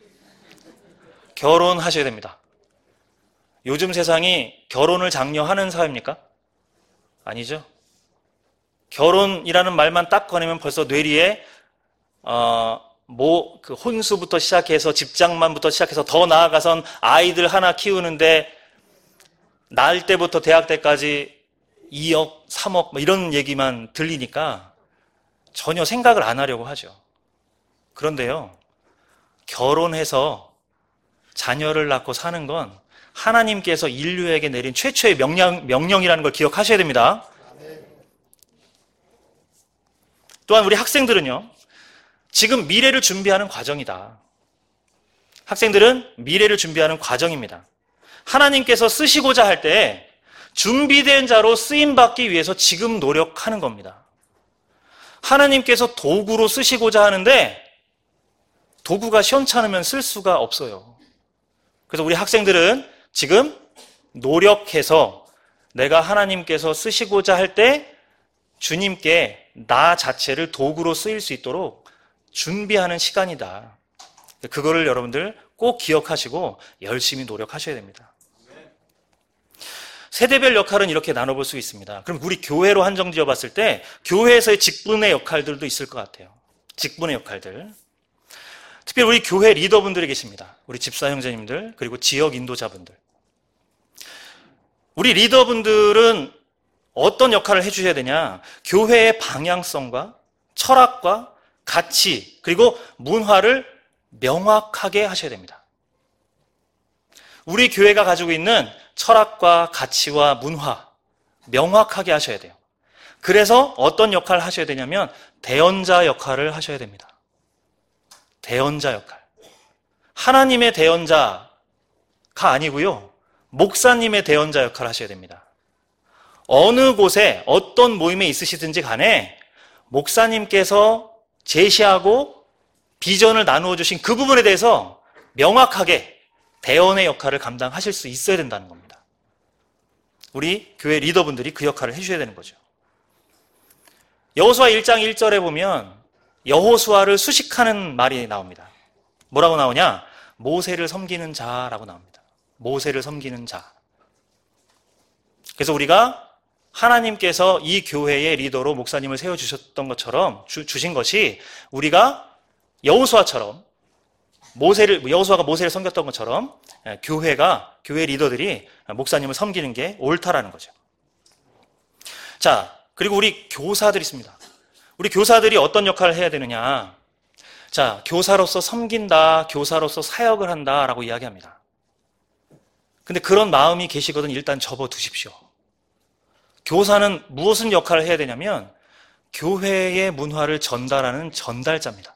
결혼하셔야 됩니다. 요즘 세상이 결혼을 장려하는 사회입니까? 아니죠. 결혼이라는 말만 딱 꺼내면 벌써 뇌리에 어, 뭐, 그 혼수부터 시작해서 집장만부터 시작해서 더 나아가선 아이들 하나 키우는데 낳을 때부터 대학 때까지 이억, 삼억 뭐 이런 얘기만 들리니까 전혀 생각을 안 하려고 하죠. 그런데요, 결혼해서 자녀를 낳고 사는 건 하나님께서 인류에게 내린 최초의 명령, 명령이라는 걸 기억하셔야 됩니다. 또한 우리 학생들은요, 지금 미래를 준비하는 과정이다. 학생들은 미래를 준비하는 과정입니다. 하나님께서 쓰시고자 할 때 준비된 자로 쓰임받기 위해서 지금 노력하는 겁니다. 하나님께서 도구로 쓰시고자 하는데 도구가 시원찮으면 쓸 수가 없어요. 그래서 우리 학생들은 지금 노력해서 내가 하나님께서 쓰시고자 할 때 주님께 나 자체를 도구로 쓰일 수 있도록 준비하는 시간이다. 그거를 여러분들 꼭 기억하시고 열심히 노력하셔야 됩니다. 세대별 역할은 이렇게 나눠볼 수 있습니다. 그럼 우리 교회로 한정지어 봤을 때 교회에서의 직분의 역할들도 있을 것 같아요. 직분의 역할들. 특별히 우리 교회 리더분들이 계십니다. 우리 집사 형제님들 그리고 지역 인도자분들. 우리 리더분들은 어떤 역할을 해주셔야 되냐? 교회의 방향성과 철학과 가치 그리고 문화를 명확하게 하셔야 됩니다. 우리 교회가 가지고 있는 철학과 가치와 문화 명확하게 하셔야 돼요. 그래서 어떤 역할을 하셔야 되냐면 대언자 역할을 하셔야 됩니다. 대언자 역할. 하나님의 대언자가 아니고요. 목사님의 대언자 역할을 하셔야 됩니다. 어느 곳에 어떤 모임에 있으시든지 간에 목사님께서 제시하고 비전을 나누어 주신 그 부분에 대해서 명확하게 대언의 역할을 감당하실 수 있어야 된다는 겁니다. 우리 교회 리더분들이 그 역할을 해주셔야 되는 거죠. 여호수아 일 장 일 절에 보면 여호수아를 수식하는 말이 나옵니다. 뭐라고 나오냐? 모세를 섬기는 자라고 나옵니다. 모세를 섬기는 자. 그래서 우리가 하나님께서 이 교회의 리더로 목사님을 세워주셨던 것처럼 주, 주신 것이 우리가 여호수아처럼 모세를, 여호수아가 모세를 섬겼던 것처럼 교회가, 교회 리더들이 목사님을 섬기는 게 옳다라는 거죠. 자, 그리고 우리 교사들이 있습니다. 우리 교사들이 어떤 역할을 해야 되느냐. 자, 교사로서 섬긴다, 교사로서 사역을 한다라고 이야기합니다. 근데 그런 마음이 계시거든 일단 접어두십시오. 교사는 무엇은 역할을 해야 되냐면 교회의 문화를 전달하는 전달자입니다.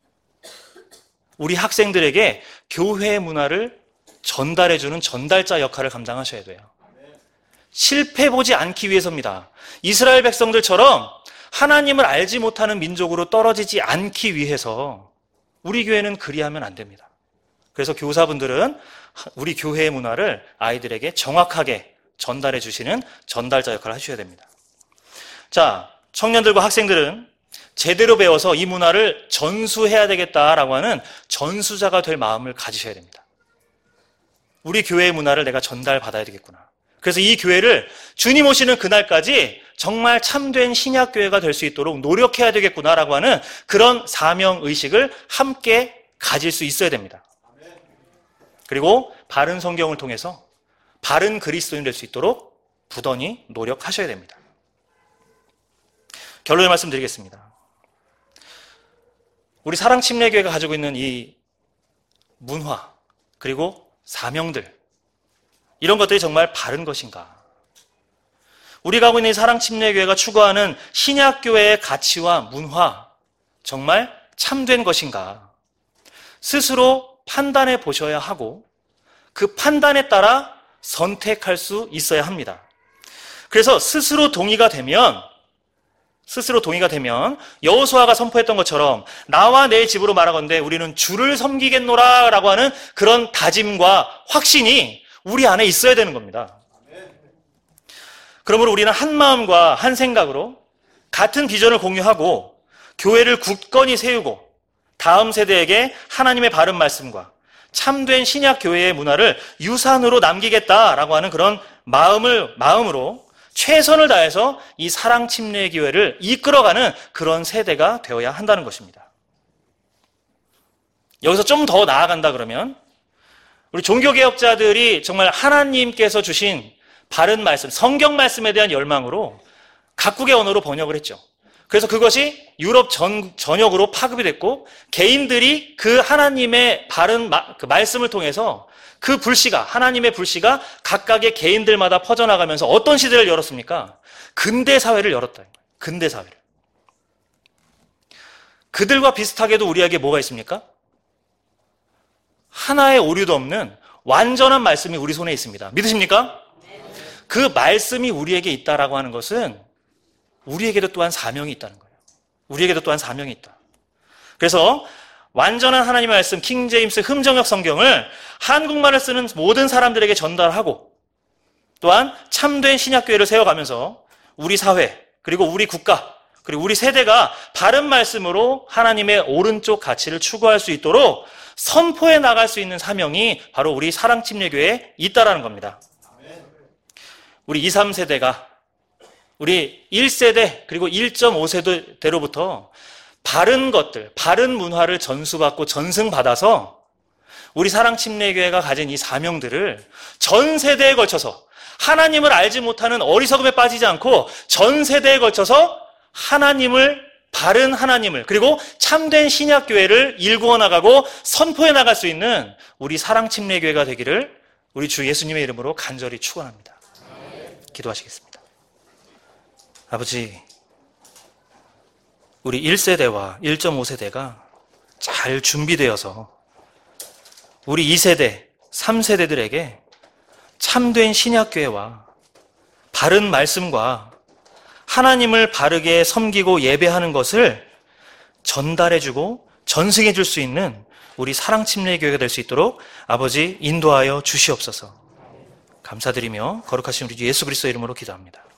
우리 학생들에게 교회의 문화를 전달해주는 전달자 역할을 감당하셔야 돼요. 실패보지 않기 위해서입니다. 이스라엘 백성들처럼 하나님을 알지 못하는 민족으로 떨어지지 않기 위해서 우리 교회는 그리하면 안 됩니다. 그래서 교사분들은 우리 교회의 문화를 아이들에게 정확하게 전달해 주시는 전달자 역할을 하셔야 됩니다. 자, 청년들과 학생들은 제대로 배워서 이 문화를 전수해야 되겠다라고 하는 전수자가 될 마음을 가지셔야 됩니다. 우리 교회의 문화를 내가 전달받아야 되겠구나. 그래서 이 교회를 주님 오시는 그날까지 정말 참된 신약교회가 될 수 있도록 노력해야 되겠구나라고 하는 그런 사명의식을 함께 가질 수 있어야 됩니다. 그리고 바른 성경을 통해서 바른 그리스도인 될 수 있도록 부단히 노력하셔야 됩니다. 결론의 말씀 드리겠습니다. 우리 사랑침례교회가 가지고 있는 이 문화 그리고 사명들, 이런 것들이 정말 바른 것인가? 우리가 하고 있는 이 사랑침례교회가 추구하는 신약교회의 가치와 문화, 정말 참된 것인가? 스스로 판단해 보셔야 하고 그 판단에 따라 선택할 수 있어야 합니다. 그래서 스스로 동의가 되면 스스로 동의가 되면 여호수아가 선포했던 것처럼 나와 내 집으로 말하건대 우리는 주를 섬기겠노라 라고 하는 그런 다짐과 확신이 우리 안에 있어야 되는 겁니다. 그러므로 우리는 한 마음과 한 생각으로 같은 비전을 공유하고 교회를 굳건히 세우고 다음 세대에게 하나님의 바른 말씀과 참된 신약 교회의 문화를 유산으로 남기겠다라고 하는 그런 마음을 마음으로 최선을 다해서 이 사랑 침례 교회를 이끌어가는 그런 세대가 되어야 한다는 것입니다. 여기서 좀 더 나아간다 그러면 우리 종교개혁자들이 정말 하나님께서 주신 바른 말씀, 성경 말씀에 대한 열망으로 각국의 언어로 번역을 했죠. 그래서 그것이 유럽 전, 전역으로 파급이 됐고 개인들이 그 하나님의 바른 마, 그 말씀을 통해서 그 불씨가, 하나님의 불씨가 각각의 개인들마다 퍼져나가면서 어떤 시대를 열었습니까? 근대 사회를 열었다. 근대 사회를. 그들과 비슷하게도 우리에게 뭐가 있습니까? 하나의 오류도 없는 완전한 말씀이 우리 손에 있습니다. 믿으십니까? 그 말씀이 우리에게 있다라고 하는 것은 우리에게도 또한 사명이 있다는 거예요. 우리에게도 또한 사명이 있다. 그래서 완전한 하나님의 말씀 킹제임스 흠정역 성경을 한국말을 쓰는 모든 사람들에게 전달하고 또한 참된 신약교회를 세워가면서 우리 사회 그리고 우리 국가 그리고 우리 세대가 바른 말씀으로 하나님의 오른쪽 가치를 추구할 수 있도록 선포해 나갈 수 있는 사명이 바로 우리 사랑침례교회에 있다라는 겁니다. 우리 이, 삼 세대가 우리 일 세대 그리고 일 점 오 세대로부터 바른 것들, 바른 문화를 전수받고 전승받아서 우리 사랑침례교회가 가진 이 사명들을 전 세대에 걸쳐서 하나님을 알지 못하는 어리석음에 빠지지 않고 전 세대에 걸쳐서 하나님을, 바른 하나님을 그리고 참된 신약교회를 일구어 나가고 선포해 나갈 수 있는 우리 사랑침례교회가 되기를 우리 주 예수님의 이름으로 간절히 축원합니다. 기도하시겠습니다. 아버지, 우리 일 세대와 일 점 오 세대가 잘 준비되어서 우리 이 세대, 삼 세대들에게 참된 신약교회와 바른 말씀과 하나님을 바르게 섬기고 예배하는 것을 전달해주고 전승해줄 수 있는 우리 사랑침례교회가 될 수 있도록 아버지 인도하여 주시옵소서. 감사드리며 거룩하신 우리 주 예수 그리스도의 이름으로 기도합니다.